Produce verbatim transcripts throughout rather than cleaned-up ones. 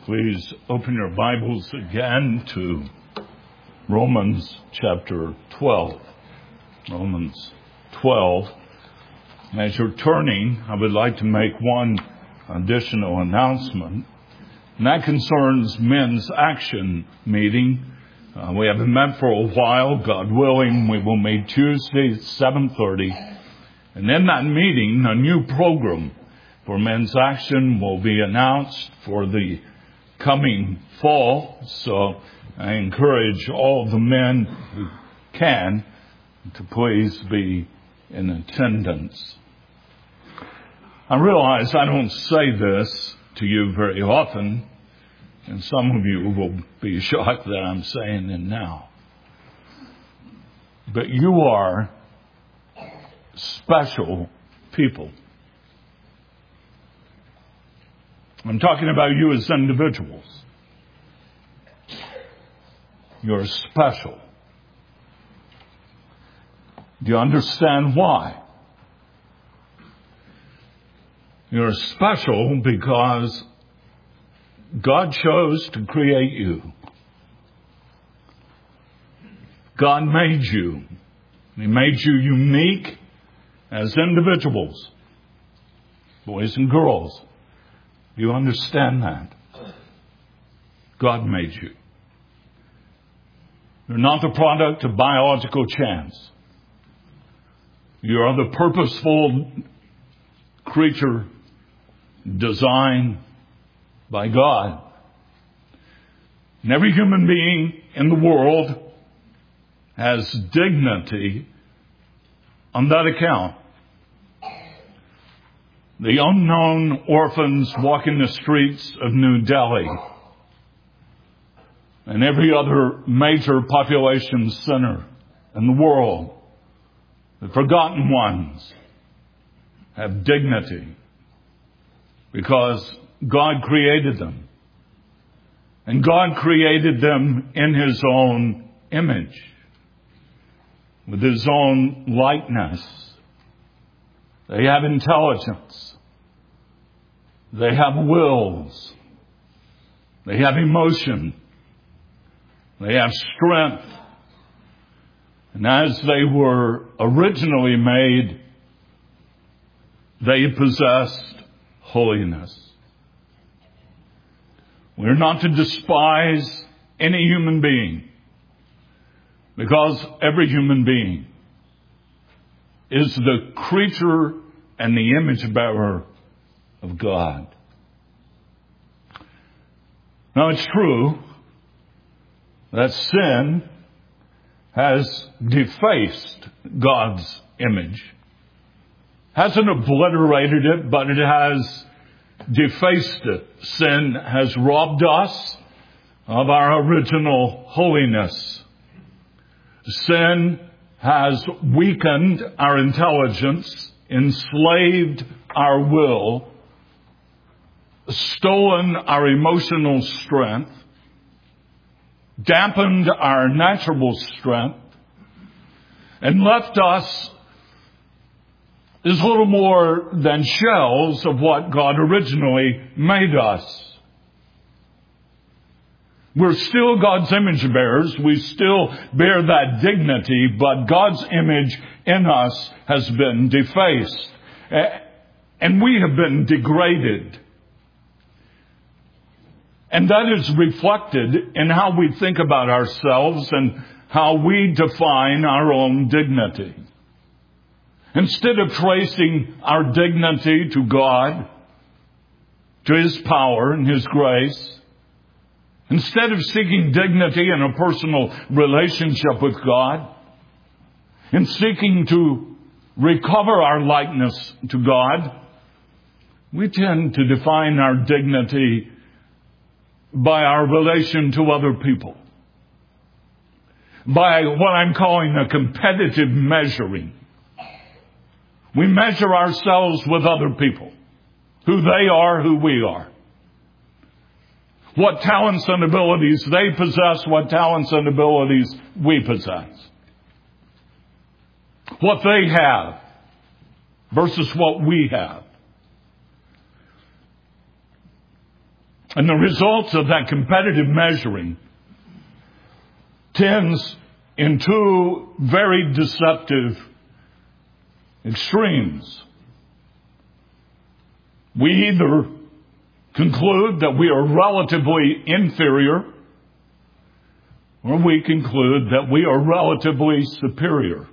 Please open your Bibles again to Romans chapter twelve. Romans twelve. As you're turning, I would like to make one additional announcement, and that concerns Men's Action Meeting. Uh, we haven't met for a while. God willing, we will meet Tuesday at seven thirty. And in that meeting, a new program for Men's Action will be announced for the coming fall. So I encourage all the men who can to please be in attendance. I realize I don't say this to you very often, and some of you will be shocked that I'm saying it now. But you are special people. I'm talking about you as individuals. You're special. Do you understand why? You're special because God chose to create you. God made you. He made you unique as individuals, boys and girls. Do you understand that? God made you. You're not the product of biological chance. You are the purposeful creature designed by God. And every human being in the world has dignity on that account. The unknown orphans walking the streets of New Delhi and every other major population center in the world, the forgotten ones, have dignity because God created them. And God created them in His own image, with His own likeness. They have intelligence. They have wills. They have emotion. They have strength. And as they were originally made, they possessed holiness. We're not to despise any human being, because every human being is the creature and the image bearer of God. Now, it's true that sin has defaced God's image. Hasn't obliterated it, but it has defaced it. Sin has robbed us of our original holiness. Sin has weakened our intelligence, enslaved our will, stolen our emotional strength, dampened our natural strength, and left us as little more than shells of what God originally made us. We're still God's image bearers. We still bear that dignity, but God's image in us has been defaced. And we have been degraded. And that is reflected in how we think about ourselves and how we define our own dignity. Instead of tracing our dignity to God, to His power and His grace, instead of seeking dignity in a personal relationship with God, and seeking to recover our likeness to God, we tend to define our dignity by our relation to other people, by what I'm calling a competitive measuring. We measure ourselves with other people, who they are, who we are. What talents and abilities they possess, what talents and abilities we possess. What they have versus what we have. And the results of that competitive measuring tends in two very deceptive extremes. We either conclude that we are relatively inferior, or we conclude that we are relatively superior.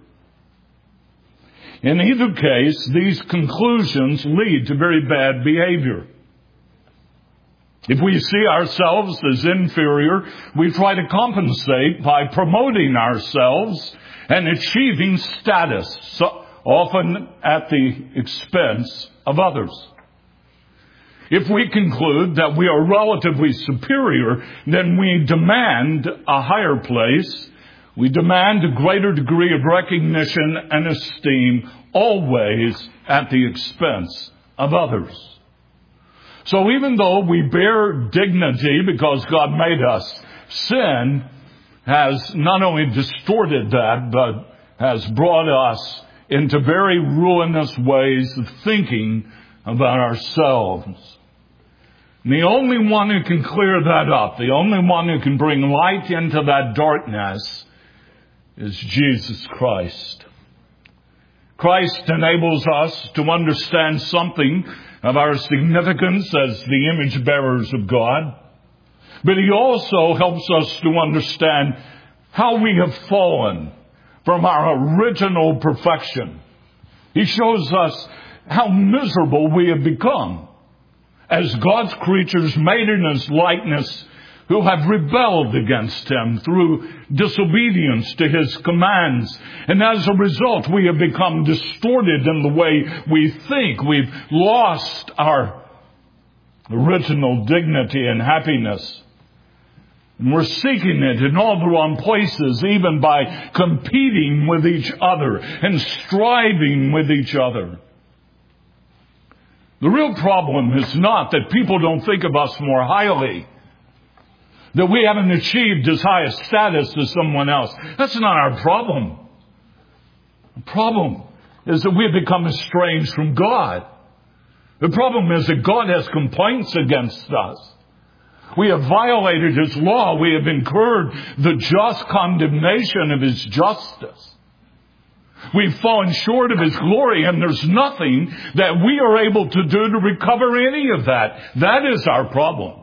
In either case, these conclusions lead to very bad behavior. If we see ourselves as inferior, we try to compensate by promoting ourselves and achieving status, so often at the expense of others. If we conclude that we are relatively superior, then we demand a higher place. We demand a greater degree of recognition and esteem, always at the expense of others. So even though we bear dignity because God made us, sin has not only distorted that, but has brought us into very ruinous ways of thinking about ourselves. And the only one who can clear that up, the only one who can bring light into that darkness, is Jesus Christ. Christ enables us to understand something of our significance as the image bearers of God. But He also helps us to understand how we have fallen from our original perfection. He shows us how miserable we have become as God's creatures made in His likeness, who have rebelled against Him through disobedience to His commands. And as a result, we have become distorted in the way we think. We've lost our original dignity and happiness. And we're seeking it in all the wrong places, even by competing with each other and striving with each other. The real problem is not that people don't think of us more highly, that we haven't achieved as high a status as someone else. That's not our problem. The problem is that we have become estranged from God. The problem is that God has complaints against us. We have violated His law. We have incurred the just condemnation of His justice. We've fallen short of His glory, and there's nothing that we are able to do to recover any of that. That is our problem.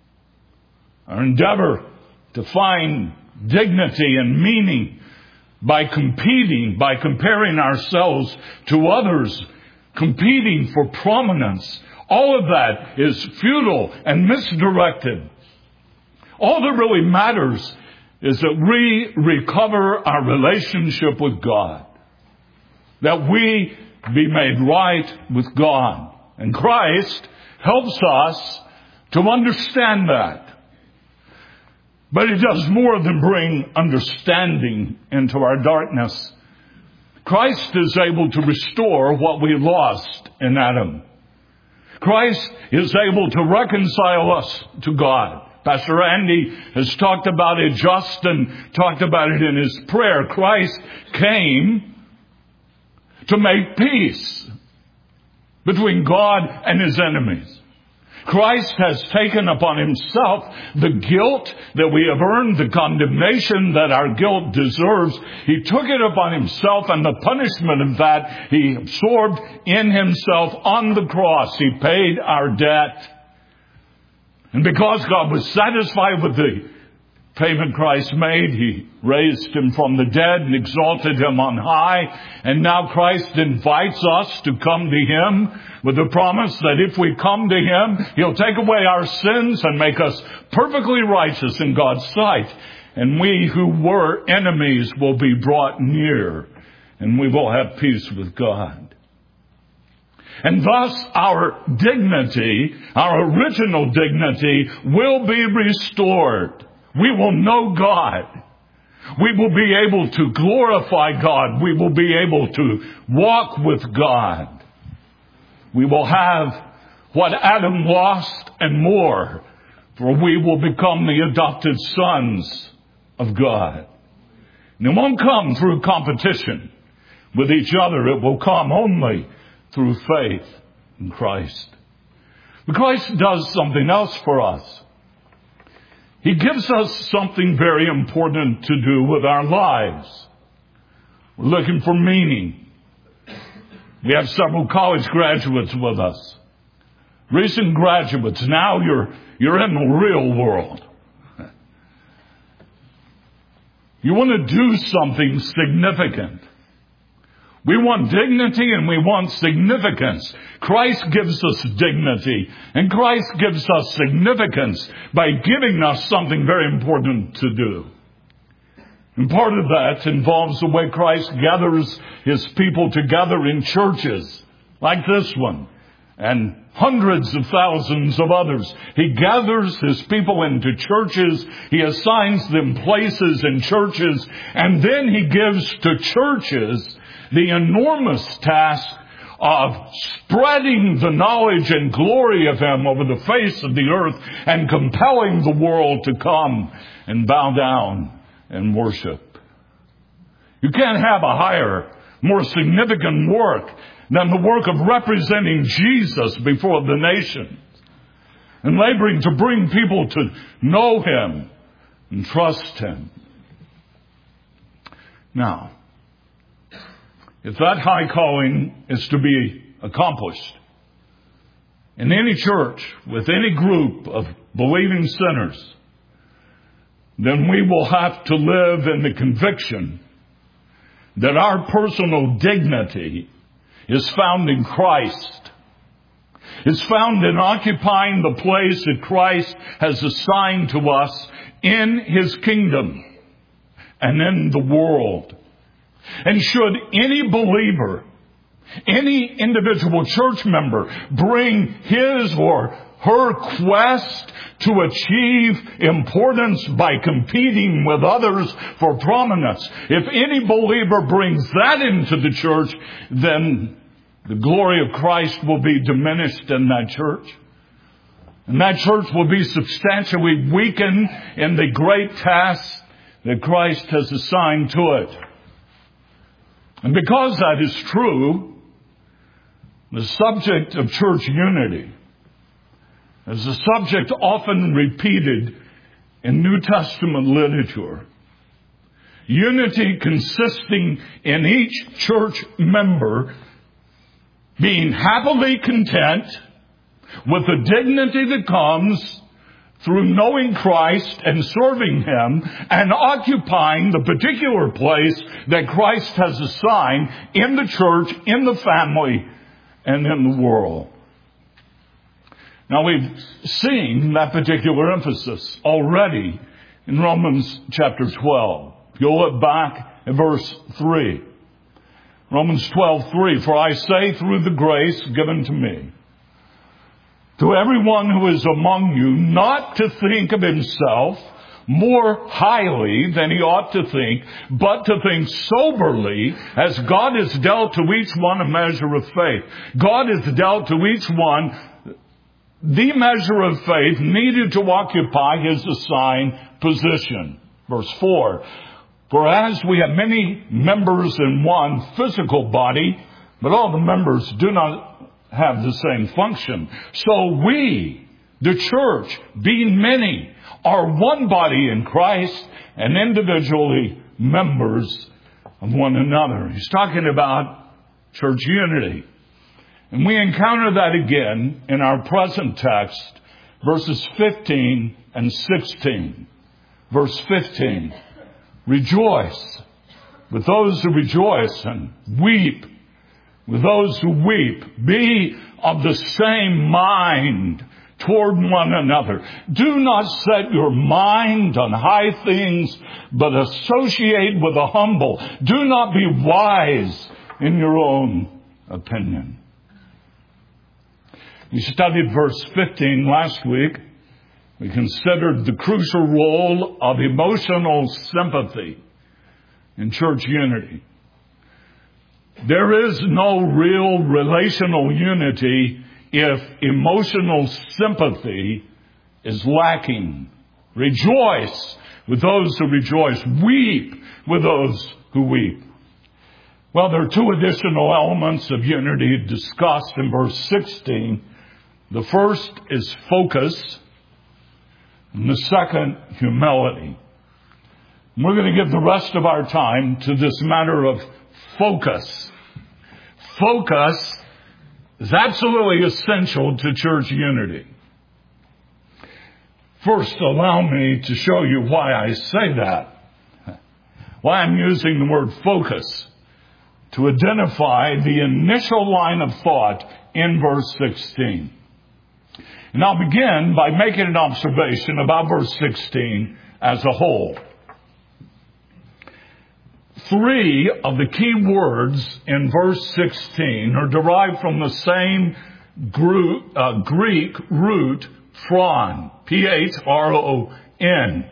Our endeavor to find dignity and meaning by competing, by comparing ourselves to others, competing for prominence, all of that is futile and misdirected. All that really matters is that we recover our relationship with God, that we be made right with God. And Christ helps us to understand that. But He does more than bring understanding into our darkness. Christ is able to restore what we lost in Adam. Christ is able to reconcile us to God. Pastor Andy has talked about it. Justin talked about it in his prayer. Christ came to make peace between God and His enemies. Christ has taken upon Himself the guilt that we have earned, the condemnation that our guilt deserves. He took it upon Himself, and the punishment of that He absorbed in Himself on the cross. He paid our debt. And because God was satisfied with the payment Christ made, He raised Him from the dead and exalted Him on high. And now Christ invites us to come to Him with the promise that if we come to Him, He'll take away our sins and make us perfectly righteous in God's sight. And we who were enemies will be brought near, and we will have peace with God. And thus our dignity, our original dignity, will be restored. We will know God. We will be able to glorify God. We will be able to walk with God. We will have what Adam lost and more, for we will become the adopted sons of God. And it won't come through competition with each other. It will come only through faith in Christ. But Christ does something else for us. He gives us something very important to do with our lives. We're looking for meaning. We have several college graduates with us. Recent graduates. Now you're, you're in the real world. You want to do something significant. We want dignity and we want significance. Christ gives us dignity and Christ gives us significance by giving us something very important to do. And part of that involves the way Christ gathers His people together in churches like this one and hundreds of thousands of others. He gathers His people into churches. He assigns them places in churches. And then He gives to churches the enormous task of spreading the knowledge and glory of Him over the face of the earth and compelling the world to come and bow down and worship. You can't have a higher, more significant work than the work of representing Jesus before the nations and laboring to bring people to know Him and trust Him. Now, if that high calling is to be accomplished in any church, with any group of believing sinners, then we will have to live in the conviction that our personal dignity is found in Christ. It's found in occupying the place that Christ has assigned to us in His kingdom and in the world. And should any believer, any individual church member bring his or her quest to achieve importance by competing with others for prominence, if any believer brings that into the church, then the glory of Christ will be diminished in that church. And that church will be substantially weakened in the great task that Christ has assigned to it. And because that is true, the subject of church unity is a subject often repeated in New Testament literature. Unity consisting in each church member being happily content with the dignity that comes through knowing Christ and serving Him and occupying the particular place that Christ has assigned in the church, in the family, and in the world. Now, we've seen that particular emphasis already in Romans chapter twelve. If you'll look back at verse three. Romans twelve three, for I say through the grace given to me, to everyone who is among you, not to think of himself more highly than he ought to think, but to think soberly, as God has dealt to each one a measure of faith. God has dealt to each one the measure of faith needed to occupy his assigned position. Verse four, for as we have many members in one physical body, but all the members do not have the same function. So we, the church, being many, are one body in Christ and individually members of one another. He's talking about church unity. And we encounter that again in our present text, verses fifteen and sixteen. Verse fifteen, rejoice with those who rejoice and weep with those who weep. Be of the same mind toward one another. Do not set your mind on high things, but associate with the humble. Do not be wise in your own opinion. We studied verse fifteen last week. We considered the crucial role of emotional sympathy in church unity. There is no real relational unity if emotional sympathy is lacking. Rejoice with those who rejoice. Weep with those who weep. Well, there are two additional elements of unity discussed in verse sixteen The first is focus, and the second, humility. And we're going to give the rest of our time to this matter of focus. Focus is absolutely essential to church unity. First, allow me to show you why I say that. Why I'm using the word focus to identify the initial line of thought in verse sixteen. And I'll begin by making an observation about verse sixteen as a whole. Three of the key words in verse sixteen are derived from the same Greek, uh, Greek root, phron, P H R O N.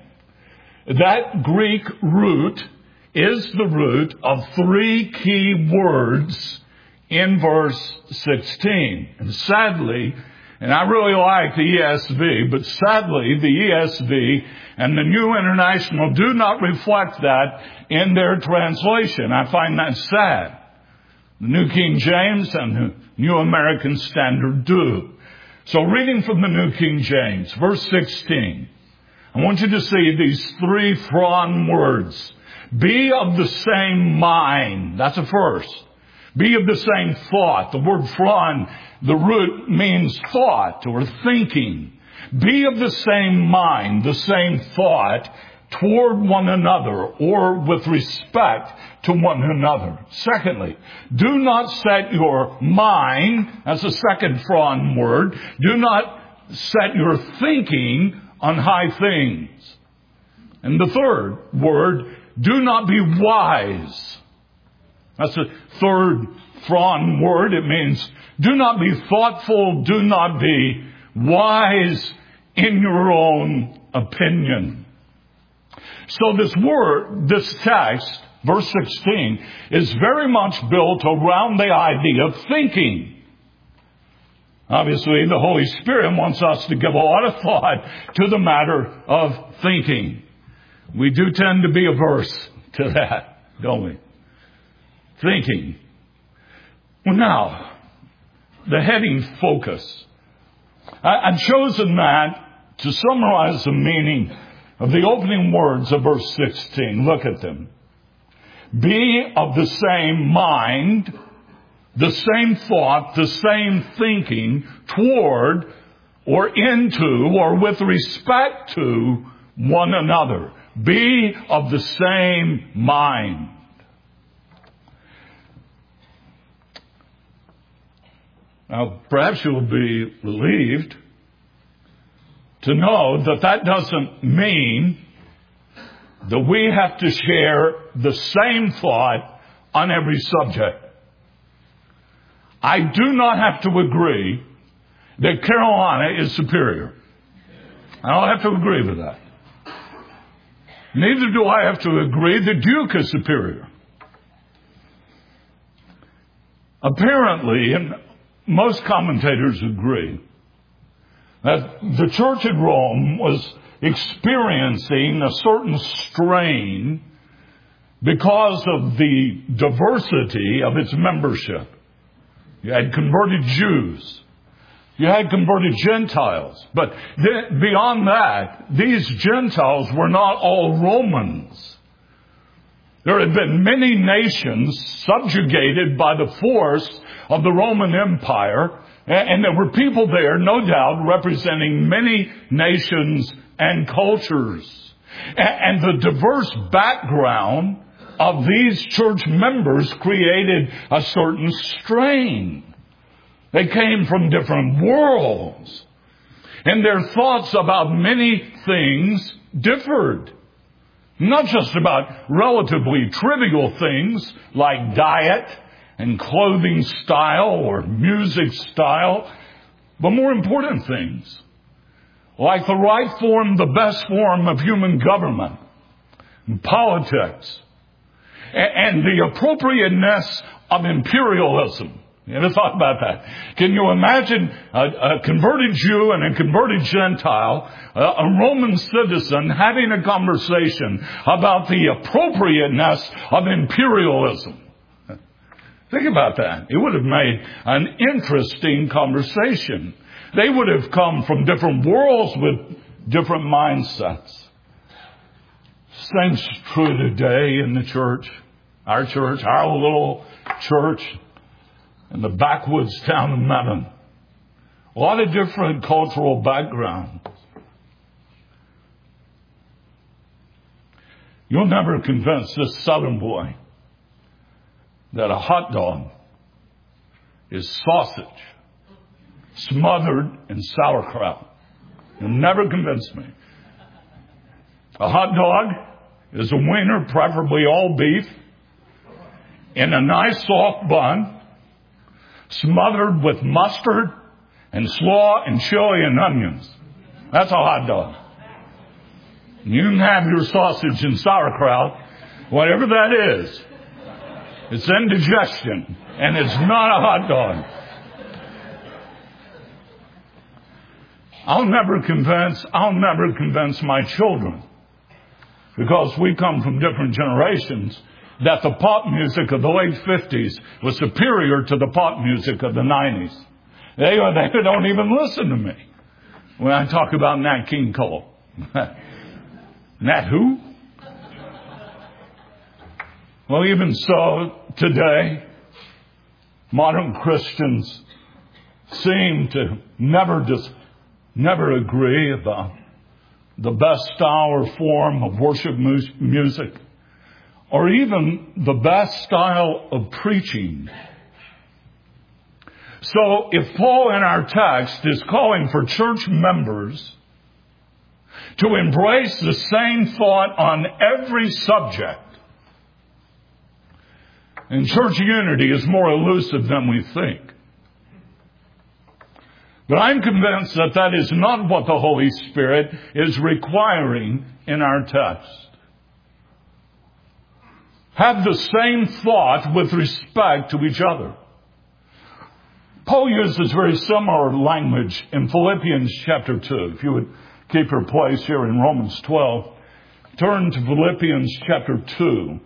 That Greek root is the root of three key words in verse sixteen. And sadly, and I really like the E S V, but sadly the E S V and the New International do not reflect that in their translation. I find that sad. The New King James and the New American Standard do. So reading from the New King James, verse sixteen, I want you to see these three phron words. Be of the same mind. That's a first. Be of the same thought. The word phron, the root means thought or thinking. Be of the same mind, the same thought toward one another or with respect to one another. Secondly, do not set your mind, that's the second phron word, do not set your thinking on high things. And the third word, do not be wise. That's the third phron word. It means do not be thoughtful, do not be wise in your own opinion. So this word, this text, verse sixteen, is very much built around the idea of thinking. Obviously, the Holy Spirit wants us to give a lot of thought to the matter of thinking. We do tend to be averse to that, don't we? Thinking. Well, now, the heading focus. I, I've chosen that to summarize the meaning of the opening words of verse sixteen. Look at them. Be of the same mind, the same thought, the same thinking toward or into or with respect to one another. Be of the same mind. Now, perhaps you'll be relieved to know that that doesn't mean that we have to share the same thought on every subject. I do not have to agree that Carolina is superior. I don't have to agree with that. Neither do I have to agree that Duke is superior. Apparently, and most commentators agree, that the church at Rome was experiencing a certain strain because of the diversity of its membership. You had converted Jews. You had converted Gentiles. But th- beyond that, these Gentiles were not all Romans. There had been many nations subjugated by the force of the Roman Empire. And there were people there, no doubt, representing many nations and cultures. And the diverse background of these church members created a certain strain. They came from different worlds. And their thoughts about many things differed. Not just about relatively trivial things like diet and clothing style or music style, but more important things like the right form, the best form of human government, and politics, and the appropriateness of imperialism. You ever thought about that? Can you imagine a, a converted Jew and a converted Gentile, a, a Roman citizen, having a conversation about the appropriateness of imperialism? Think about that. It would have made an interesting conversation. They would have come from different worlds with different mindsets. Same's true today in the church. Our church, our little church in the backwoods town of Meadow. A lot of different cultural backgrounds. You'll never convince this southern boy that a hot dog is sausage smothered in sauerkraut. You'll never convince me. A hot dog is a wiener, preferably all beef, in a nice soft bun, smothered with mustard and slaw and chili and onions. That's a hot dog. You can have your sausage and sauerkraut, whatever that is. It's indigestion, and it's not a hot dog. I'll never convince, I'll never convince my children, because we come from different generations, that the pop music of the late fifties was superior to the pop music of the nineties. They, they don't even listen to me when I talk about Nat King Cole. Nat who? Well, even so, today, modern Christians seem to never just never agree about the best style or form of worship mu- music, or even the best style of preaching. So, if Paul in our text is calling for church members to embrace the same thought on every subject, and church unity is more elusive than we think. But I'm convinced that that is not what the Holy Spirit is requiring in our text. Have the same thought with respect to each other. Paul uses very similar language in Philippians chapter two. If you would keep your place here in Romans twelve, turn to Philippians chapter two.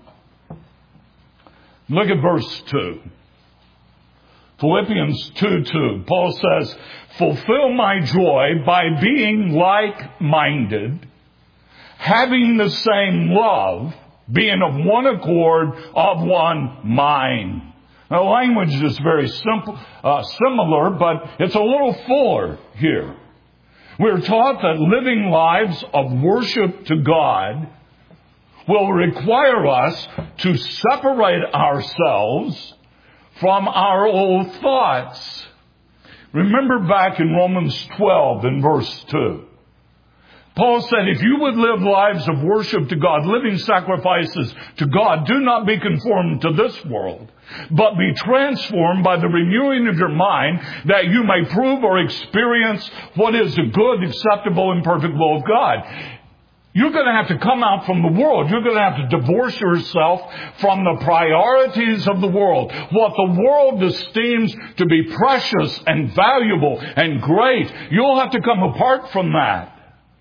Look at verse two. Philippians two two. Paul says, "Fulfill my joy by being like-minded, having the same love, being of one accord, of one mind." Now, the language is very simple, uh, similar, but it's a little fuller here. We're taught that living lives of worship to God will require us to separate ourselves from our old thoughts. Remember back in Romans twelve in verse two. Paul said, if you would live lives of worship to God, living sacrifices to God, do not be conformed to this world, but be transformed by the renewing of your mind, that you may prove or experience what is the good, acceptable, and perfect will of God. You're going to have to come out from the world. You're going to have to divorce yourself from the priorities of the world. What the world esteems to be precious and valuable and great, you'll have to come apart from that.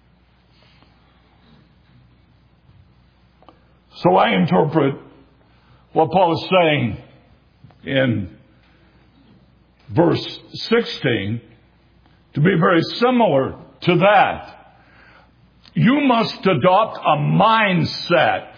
So I interpret what Paul is saying in verse sixteen to be very similar to that. You must adopt a mindset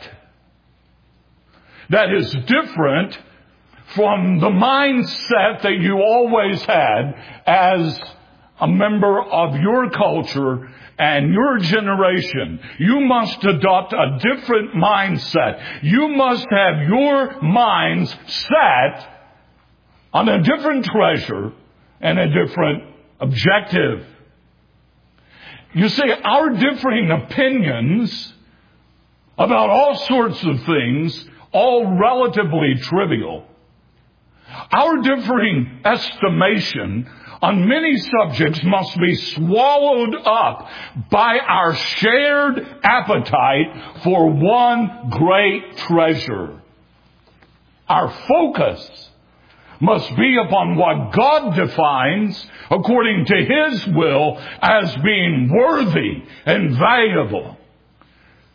that is different from the mindset that you always had as a member of your culture and your generation. You must adopt a different mindset. You must have your minds set on a different treasure and a different objective. You see, our differing opinions about all sorts of things, all relatively trivial, our differing estimation on many subjects must be swallowed up by our shared appetite for one great treasure. Our focus must be upon what God defines according to His will as being worthy and valuable.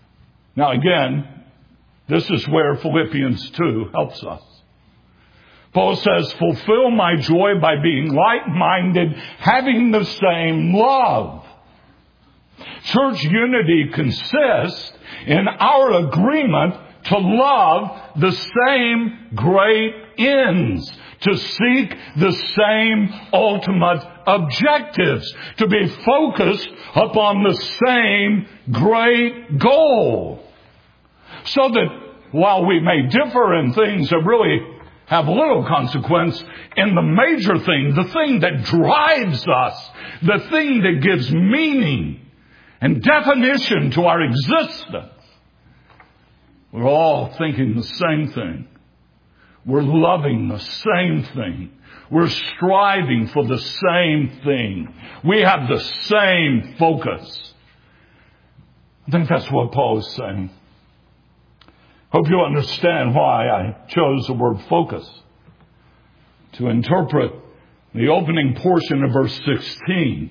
Now again, this is where Philippians two helps us. Paul says, fulfill my joy by being like-minded, having the same love. Church unity consists in our agreement to love the same great ends, to seek the same ultimate objectives, to be focused upon the same great goal. So that while we may differ in things that really have little consequence, in the major thing, the thing that drives us, the thing that gives meaning and definition to our existence, we're all thinking the same thing. We're loving the same thing. We're striving for the same thing. We have the same focus. I think that's what Paul is saying. Hope you understand why I chose the word focus to interpret the opening portion of verse sixteen.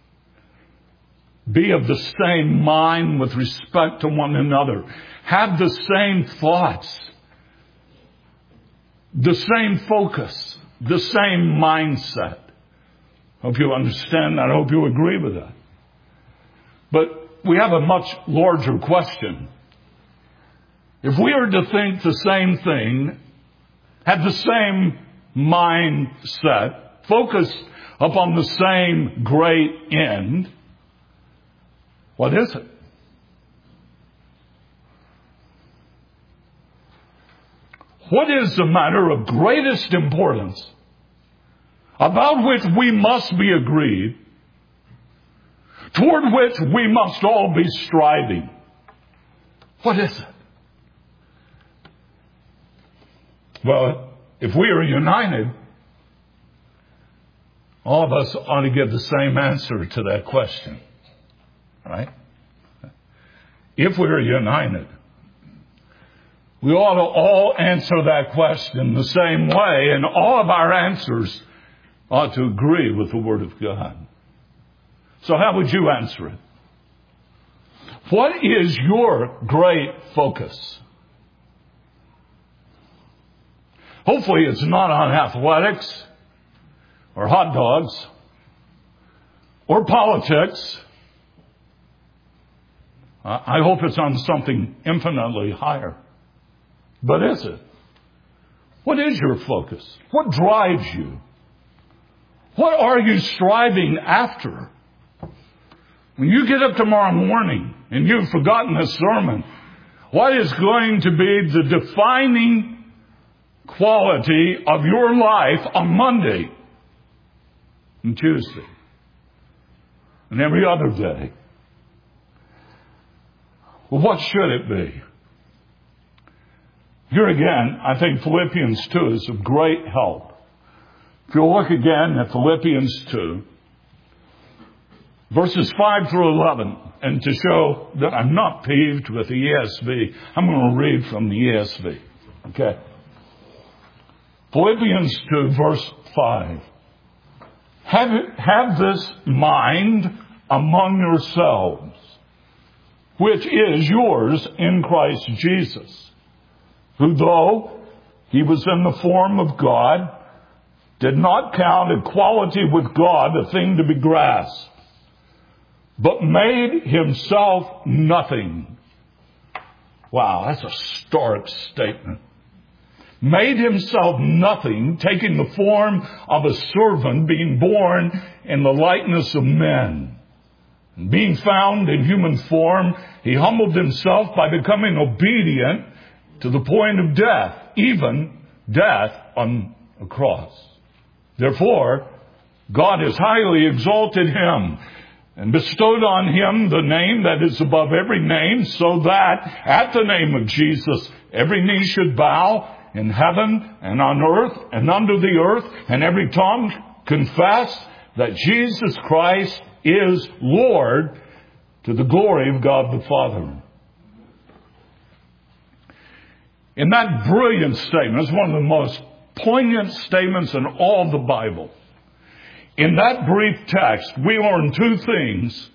Be of the same mind with respect to one another. Have the same thoughts, the same focus, the same mindset. Hope you understand that. I hope you agree with that. But we have a much larger question. If we are to think the same thing, have the same mindset, focus upon the same great end, what is it? What is the matter of greatest importance about which we must be agreed, toward which we must all be striving? What is it? Well, if we are united, all of us ought to give the same answer to that question. Right? If we are united, we ought to all answer that question the same way, and all of our answers ought to agree with the Word of God. So how would you answer it? What is your great focus? Hopefully it's not on athletics or hot dogs or politics. I hope it's on something infinitely higher. But is it? What is your focus? What drives you? What are you striving after? When you get up tomorrow morning and you've forgotten the sermon, what is going to be the defining quality of your life on Monday and Tuesday and every other day? Well, what should it be? Here again, I think Philippians two is of great help. If you'll look again at Philippians two, verses five through eleven, and to show that I'm not peeved with the E S V, I'm going to read from the E S V. Okay? Philippians two, verse five. Have, have this mind among yourselves, which is yours in Christ Jesus, who though he was in the form of God, did not count equality with God a thing to be grasped, but made himself nothing. Wow, that's a stark statement. Made himself nothing, taking the form of a servant, being born in the likeness of men. And being found in human form, he humbled himself by becoming obedient to the point of death, even death on a cross. Therefore, God has highly exalted him and bestowed on him the name that is above every name, so that at the name of Jesus every knee should bow in heaven and on earth and under the earth, and every tongue confess that Jesus Christ is Lord, to the glory of God the Father. In that brilliant statement, it's one of the most poignant statements in all the Bible. In that brief text, we learn two things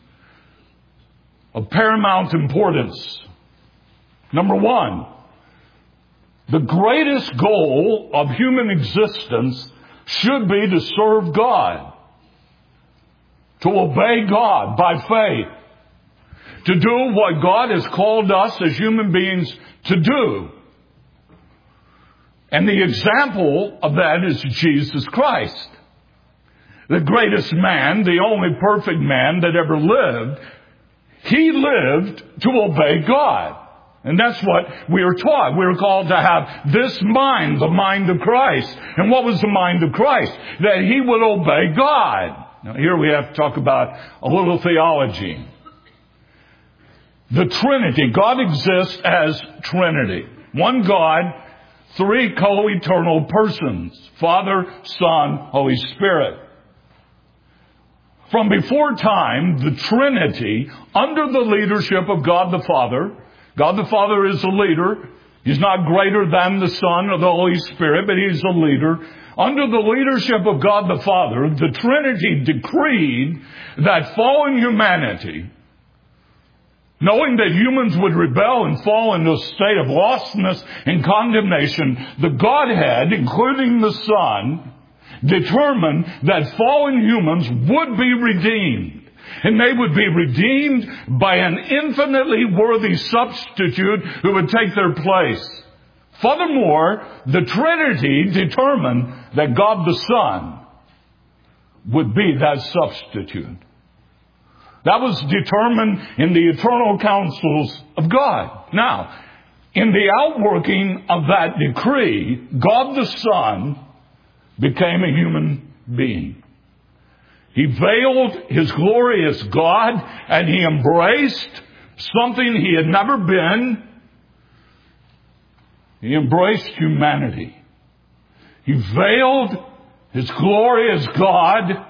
of paramount importance. Number one, The greatest goal of human existence should be to serve God, to obey God by faith, to do what God has called us as human beings to do. And the example of that is Jesus Christ. The greatest man, the only perfect man that ever lived, he lived to obey God. And that's what we are taught. We are called to have this mind, the mind of Christ. And what was the mind of Christ? That he would obey God. Now here we have to talk about a little theology. The Trinity. God exists as Trinity. One God, three co-eternal persons. Father, Son, Holy Spirit. From before time, the Trinity, under the leadership of God the Father, God the Father is a leader. He's not greater than the Son or the Holy Spirit, but He's a leader. Under the leadership of God the Father, the Trinity decreed that fallen humanity, knowing that humans would rebel and fall into a state of lostness and condemnation, the Godhead, including the Son, determined that fallen humans would be redeemed. And they would be redeemed by an infinitely worthy substitute who would take their place. Furthermore, the Trinity determined that God the Son would be that substitute. That was determined in the eternal counsels of God. Now, in the outworking of that decree, God the Son became a human being. He veiled His glory as God, and He embraced something He had never been. He embraced humanity. He veiled His glory as God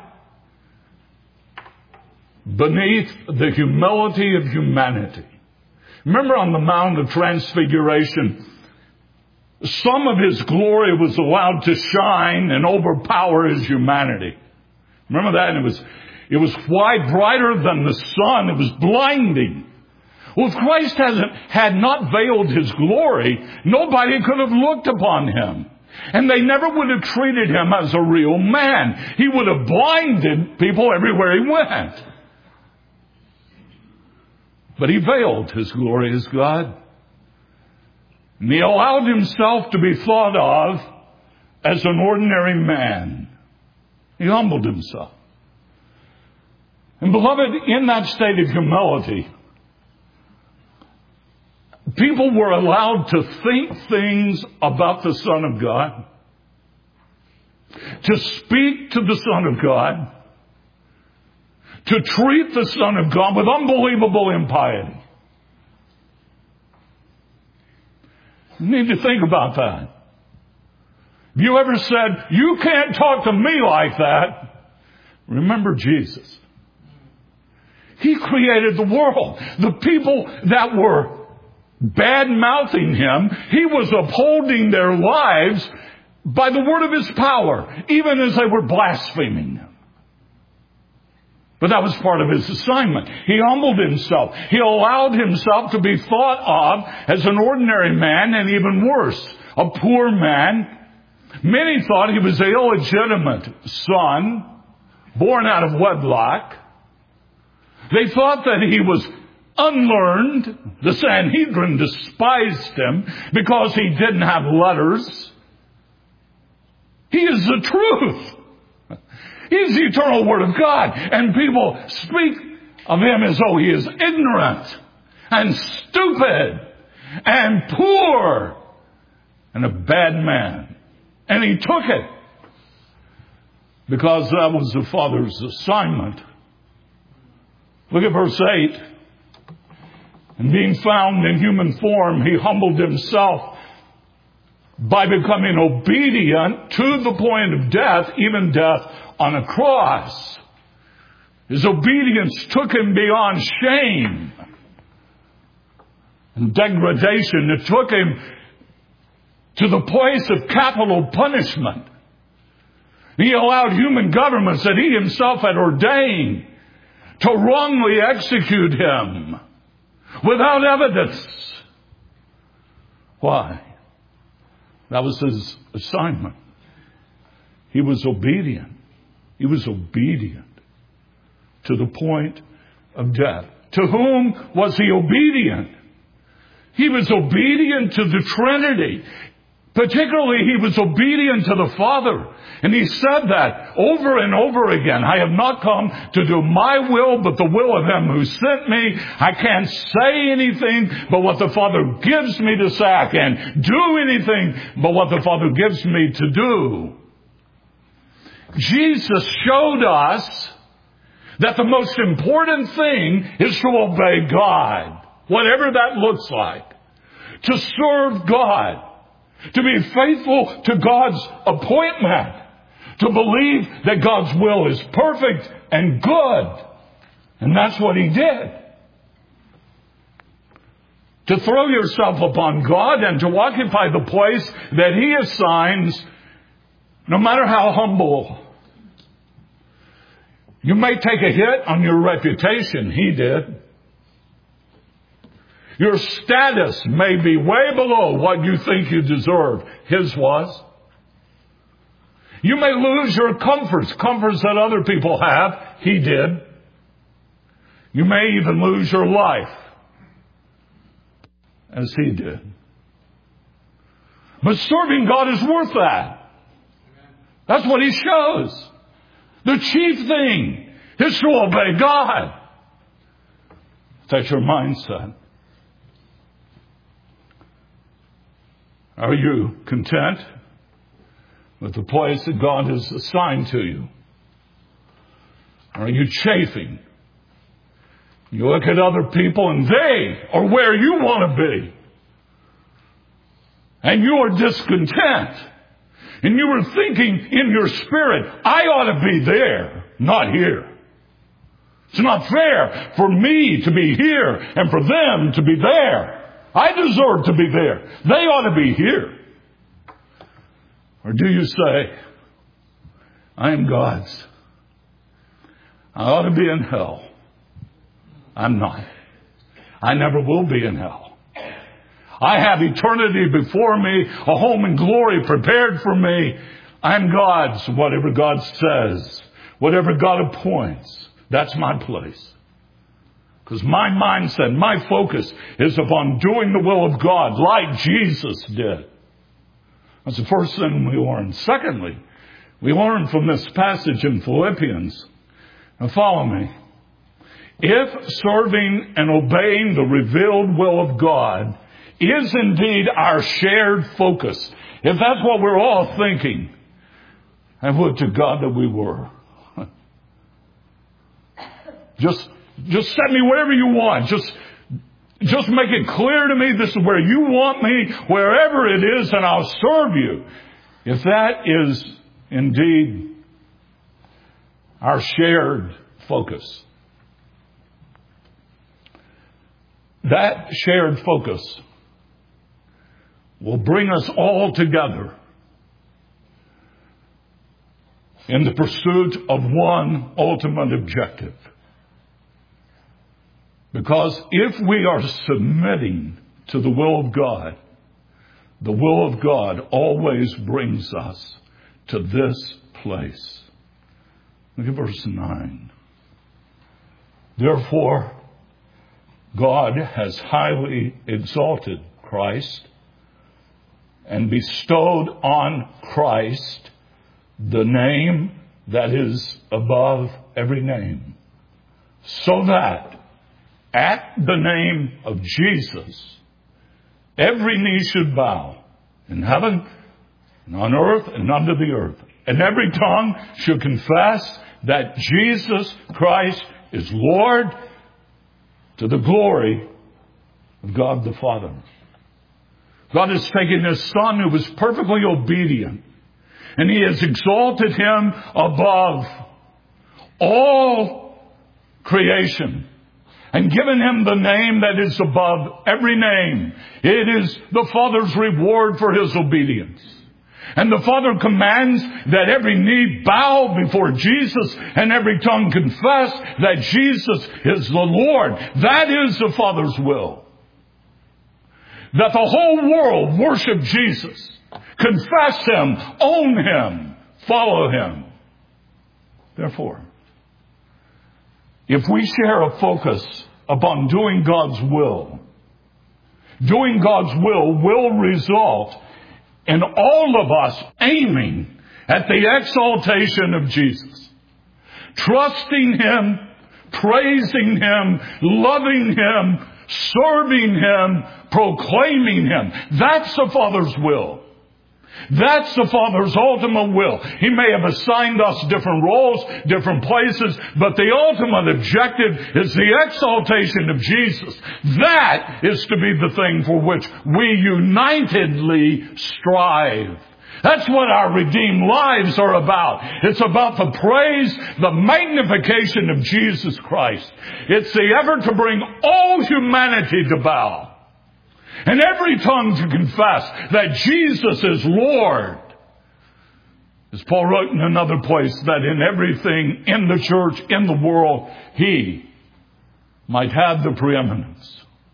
beneath the humility of humanity. Remember on the Mount of Transfiguration, some of His glory was allowed to shine and overpower His humanity. Remember that? And it was, it was why brighter than the sun. It was blinding. Well, if Christ hasn't, had not veiled His glory, nobody could have looked upon Him. And they never would have treated Him as a real man. He would have blinded people everywhere He went. But He veiled His glory as God. And He allowed Himself to be thought of as an ordinary man. He humbled Himself. And beloved, in that state of humility, people were allowed to think things about the Son of God, to speak to the Son of God, to treat the Son of God with unbelievable impiety. You need to think about that. If you ever said, you can't talk to me like that, remember Jesus. He created the world. The people that were bad-mouthing Him, He was upholding their lives by the word of His power, even as they were blaspheming Him. But that was part of His assignment. He humbled Himself. He allowed Himself to be thought of as an ordinary man, and even worse, a poor man. Many thought He was an illegitimate son, born out of wedlock. They thought that He was unlearned. The Sanhedrin despised Him because He didn't have letters. He is the truth. He is the eternal Word of God. And people speak of Him as though He is ignorant and stupid and poor and a bad man. And He took it because that was the Father's assignment. Look at verse eight. And being found in human form, He humbled Himself by becoming obedient to the point of death, even death on a cross. His obedience took Him beyond shame and degradation. It took Him to the place of capital punishment. He allowed human governments that He Himself had ordained to wrongly execute Him without evidence. Why? That was his assignment. He was obedient. He was obedient to the point of death. To whom was he obedient? He was obedient to the Trinity. Particularly, he was obedient to the Father. And he said that over and over again. I have not come to do my will, but the will of him who sent me. I can't say anything but what the Father gives me to say. I can't do anything but what the Father gives me to do. Jesus showed us that the most important thing is to obey God, whatever that looks like. To serve God. To be faithful to God's appointment. To believe that God's will is perfect and good. And that's what he did. To throw yourself upon God and to occupy the place that he assigns, no matter how humble. You may take a hit on your reputation. He did. Your status may be way below what you think you deserve. His was. You may lose your comforts, comforts that other people have. He did. You may even lose your life, as he did. But serving God is worth that. That's what he shows. The chief thing is to obey God. That's your mindset. Are you content with the place that God has assigned to you? Are you chafing? You look at other people and they are where you want to be. And you are discontent. And you are thinking in your spirit, I ought to be there, not here. It's not fair for me to be here and for them to be there. I deserve to be there. They ought to be here. Or do you say, I am God's. I ought to be in hell. I'm not. I never will be in hell. I have eternity before me, a home in glory prepared for me. I'm God's. Whatever God says, whatever God appoints, that's my place. Because my mindset, my focus is upon doing the will of God like Jesus did. That's the first thing we learn. Secondly, we learn from this passage in Philippians. Now follow me. If serving and obeying the revealed will of God is indeed our shared focus, if that's what we're all thinking, I would to God that we were. Just Just set me wherever you want. Just, just make it clear to me this is where you want me, wherever it is, and I'll serve you. If that is indeed our shared focus, that shared focus will bring us all together in the pursuit of one ultimate objective. Because if we are submitting to the will of God, the will of God always brings us to this place. Look at verse nine. Therefore, God has highly exalted Christ and bestowed on Christ the name that is above every name, so that at the name of Jesus, every knee should bow in heaven and on earth and under the earth. And every tongue should confess that Jesus Christ is Lord, to the glory of God the Father. God has taken His Son, who was perfectly obedient, and He has exalted Him above all creation and given Him the name that is above every name. It is the Father's reward for His obedience. And the Father commands that every knee bow before Jesus and every tongue confess that Jesus is the Lord. That is the Father's will. that the whole world worship Jesus, confess Him, own Him, follow Him. Therefore, if we share a focus upon doing God's will, doing God's will will result in all of us aiming at the exaltation of Jesus, trusting Him, praising Him, loving Him, serving Him, proclaiming Him. That's the Father's will. That's the Father's ultimate will. He may have assigned us different roles, different places, but the ultimate objective is the exaltation of Jesus. That is to be the thing for which we unitedly strive. That's what our redeemed lives are about. It's about the praise, the magnification of Jesus Christ. It's the effort to bring all humanity to bow, and every tongue to confess that Jesus is Lord. As Paul wrote in another place, that in everything in the church, in the world, He might have the preeminence.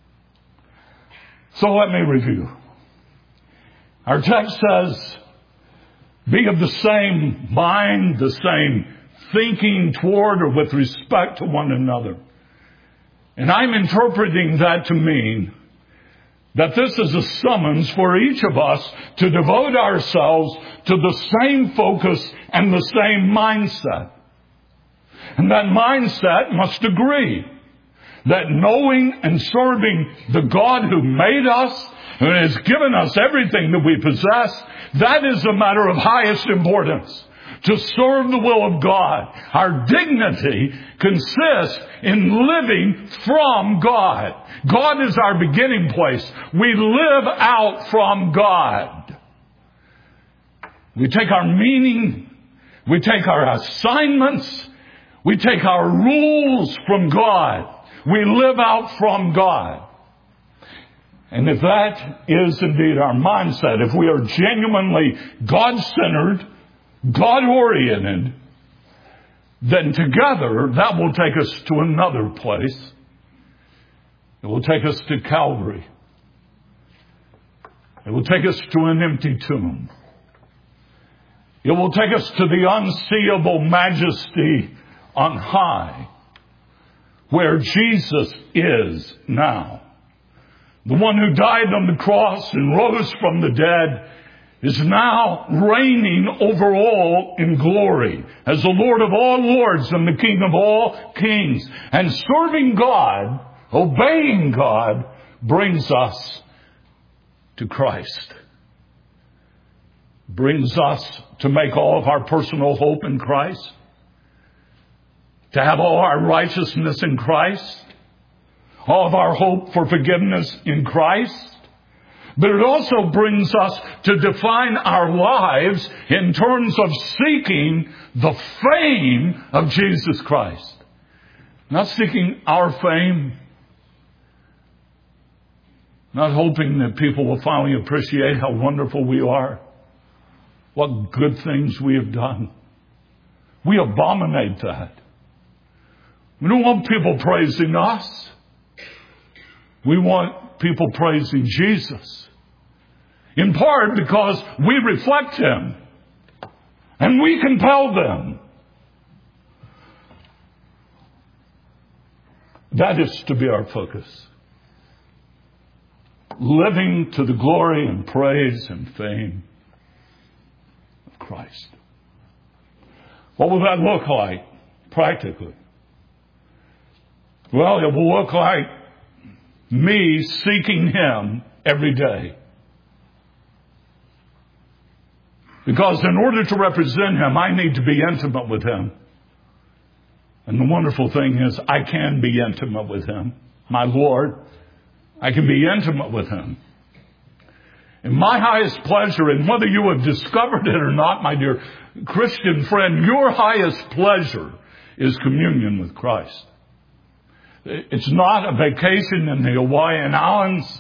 So let me review. Our text says, be of the same mind, the same thinking toward or with respect to one another. And I'm interpreting that to mean that this is a summons for each of us to devote ourselves to the same focus and the same mindset. And that mindset must agree that knowing and serving the God who made us and has given us everything that we possess, that is a matter of highest importance. To serve the will of God. Our dignity consists in living from God. God is our beginning place. We live out from God. We take our meaning, we take our assignments, we take our rules from God. We live out from God. And if that is indeed our mindset, if we are genuinely God-centered, God-oriented, then together that will take us to another place. It will take us to Calvary. It will take us to an empty tomb. It will take us to the unseeable majesty on high, where Jesus is now. The one who died on the cross and rose from the dead is now reigning over all in glory as the Lord of all lords and the King of all kings. And serving God, obeying God, brings us to Christ. Brings us to make all of our personal hope in Christ. To have all our righteousness in Christ. All of our hope for forgiveness in Christ. But it also brings us to define our lives in terms of seeking the fame of Jesus Christ. Not seeking our fame. Not hoping that people will finally appreciate how wonderful we are. What good things we have done. We abominate that. We don't want people praising us. We want people praising Jesus. In part because we reflect Him. And we compel them. That is to be our focus. Living to the glory and praise and fame of Christ. What will that look like practically? Well, it will look like me seeking Him every day. Because in order to represent Him, I need to be intimate with Him. And the wonderful thing is, I can be intimate with Him. My Lord, I can be intimate with Him. And my highest pleasure, and whether you have discovered it or not, my dear Christian friend, your highest pleasure is communion with Christ. It's not a vacation in the Hawaiian Islands.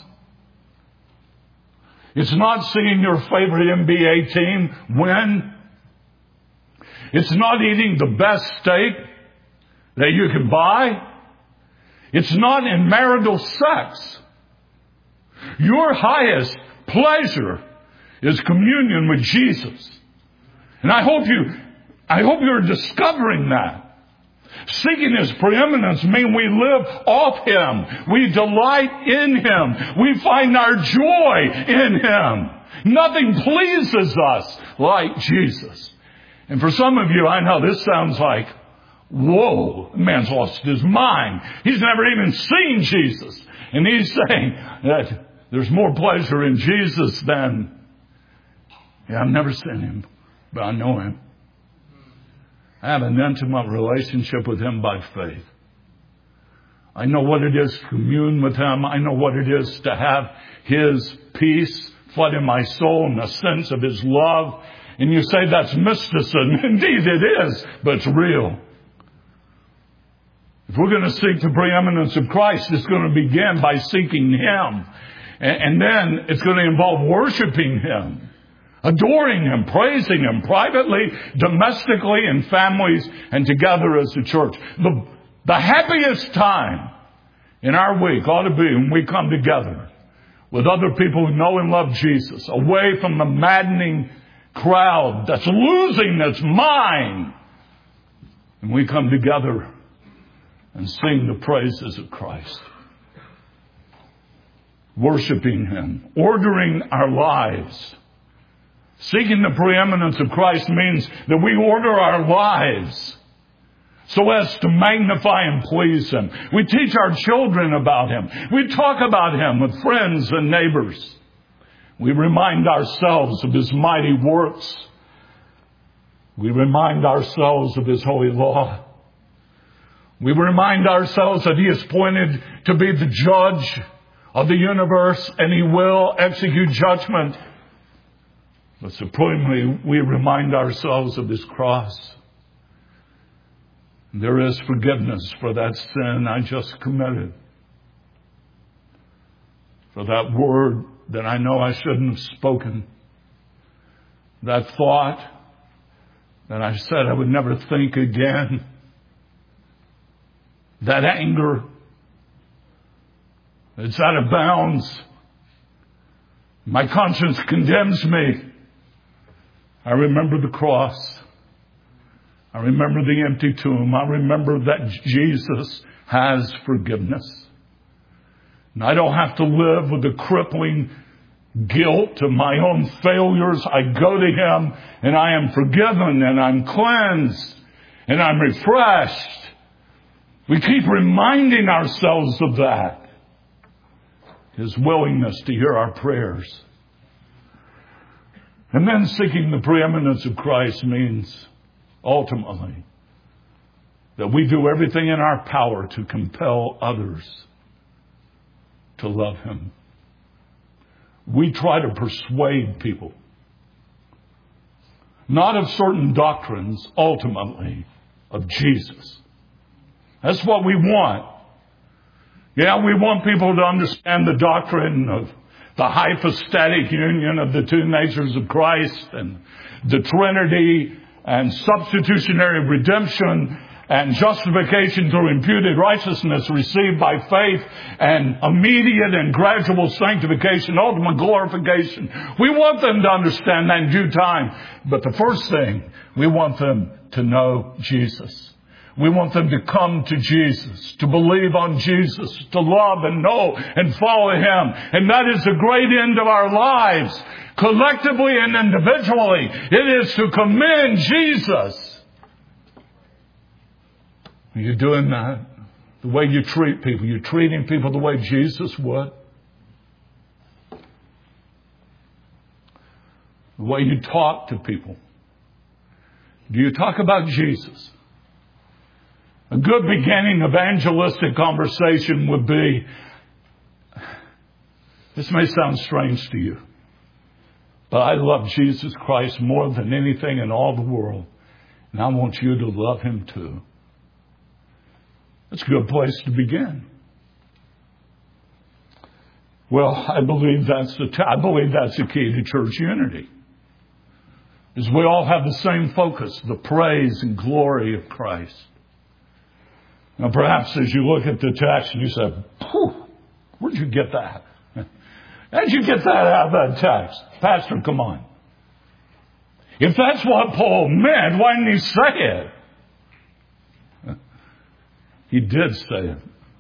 It's not seeing your favorite N B A team win. It's not eating the best steak that you can buy. It's not in marital sex. Your highest pleasure is communion with Jesus. And I hope you, I hope you're discovering that. Seeking His preeminence means we live off Him. We delight in Him. We find our joy in Him. Nothing pleases us like Jesus. And for some of you, I know this sounds like, whoa, the man's lost his mind. He's never even seen Jesus. And he's saying that there's more pleasure in Jesus than, yeah, I've never seen Him, but I know Him. I have an intimate relationship with Him by faith. I know what it is to commune with Him. I know what it is to have His peace flood in my soul and a sense of His love. And you say that's mysticism. Indeed it is, but it's real. If we're going to seek the preeminence of Christ, it's going to begin by seeking Him. And then it's going to involve worshiping Him, adoring Him, praising Him privately, domestically, in families, and together as a church. The, the happiest time in our week ought to be when we come together with other people who know and love Jesus, away from the maddening crowd that's losing its mind. And we come together and sing the praises of Christ. Worshiping Him, ordering our lives. Seeking the preeminence of Christ means that we order our lives so as to magnify and please Him. We teach our children about Him. We talk about Him with friends and neighbors. We remind ourselves of His mighty works. We remind ourselves of His holy law. We remind ourselves that He is appointed to be the judge of the universe and He will execute judgment. But supremely, we remind ourselves of His cross. There is forgiveness for that sin I just committed. For that word that I know I shouldn't have spoken. That thought that I said I would never think again. That anger that's out of bounds. My conscience condemns me. I remember the cross. I remember the empty tomb. I remember that Jesus has forgiveness. And I don't have to live with the crippling guilt of my own failures. I go to Him and I am forgiven and I'm cleansed and I'm refreshed. We keep reminding ourselves of that. His willingness to hear our prayers. And then seeking the preeminence of Christ means ultimately that we do everything in our power to compel others to love Him. We try to persuade people, not of certain doctrines, ultimately of Jesus. That's what we want. Yeah, we want people to understand the doctrine of the hypostatic union of the two natures of Christ and the Trinity and substitutionary redemption and justification through imputed righteousness received by faith and immediate and gradual sanctification, ultimate glorification. We want them to understand that in due time. But the first thing, we want them to know Jesus. We want them to come to Jesus, to believe on Jesus, to love and know and follow Him. And that is the great end of our lives, collectively and individually. It is to commend Jesus. Are you doing that? The way you treat people, you're treating people the way Jesus would. The way you talk to people. Do you talk about Jesus? A good beginning evangelistic conversation would be, this may sound strange to you, but I love Jesus Christ more than anything in all the world, and I want you to love Him too. That's a good place to begin. Well, I believe that's the t- I believe that's the key to church unity. Is we all have the same focus, the praise and glory of Christ. Now, perhaps as you look at the text and you say, "Whew, where'd you get that?" How'd you get that out of that text? Pastor, come on. If that's what Paul meant, why didn't he say it? He did say it.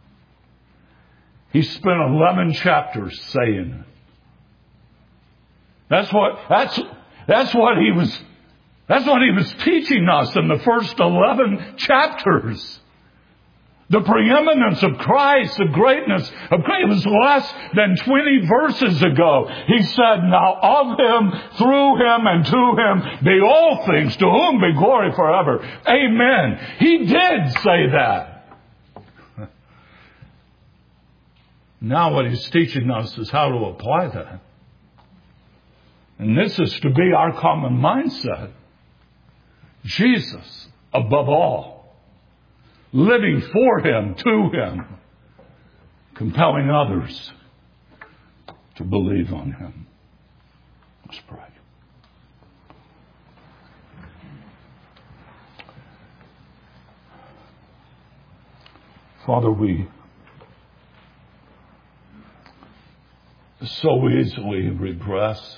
He spent eleven chapters saying it. That's what, that's, that's what he was, that's what he was teaching us in the first eleven chapters. The preeminence of Christ, the greatness of Christ. It was less than twenty verses ago. He said, now of Him, through Him, and to Him be all things, to whom be glory forever. Amen. He did say that. Now what He's teaching us is how to apply that. And this is to be our common mindset. Jesus above all. Living for Him, to Him. Compelling others to believe on Him. Let's pray. Father, we so easily regress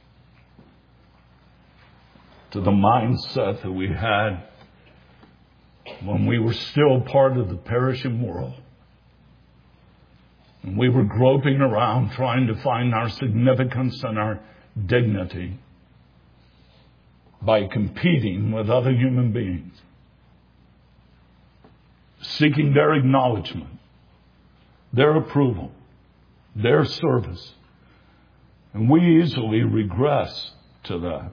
to the mindset that we had when we were still part of the perishing world. And we were groping around trying to find our significance and our dignity by competing with other human beings, seeking their acknowledgement, their approval, their service. And we easily regress to that.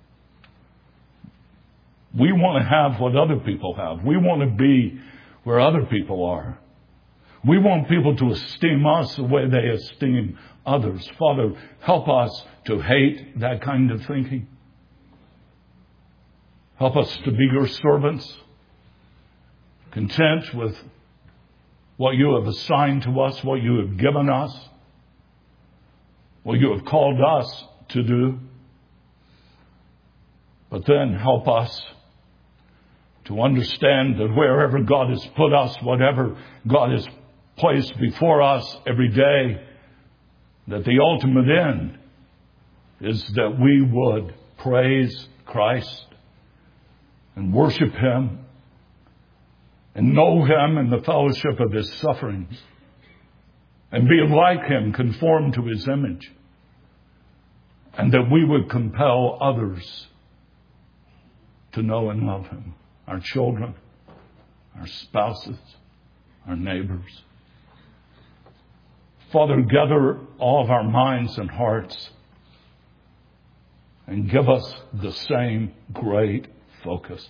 We want to have what other people have. We want to be where other people are. We want people to esteem us the way they esteem others. Father, help us to hate that kind of thinking. Help us to be your servants, content with what you have assigned to us, what you have given us, what you have called us to do. But then help us to understand that wherever God has put us, whatever God has placed before us every day, that the ultimate end is that we would praise Christ and worship Him and know Him in the fellowship of His sufferings and be like Him, conformed to His image, and that we would compel others to know and love Him. Our children, our spouses, our neighbors. Father, gather all of our minds and hearts and give us the same great focus.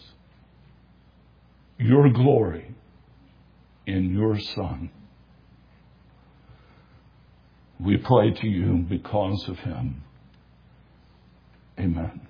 Your glory in your Son. We pray to you because of Him. Amen.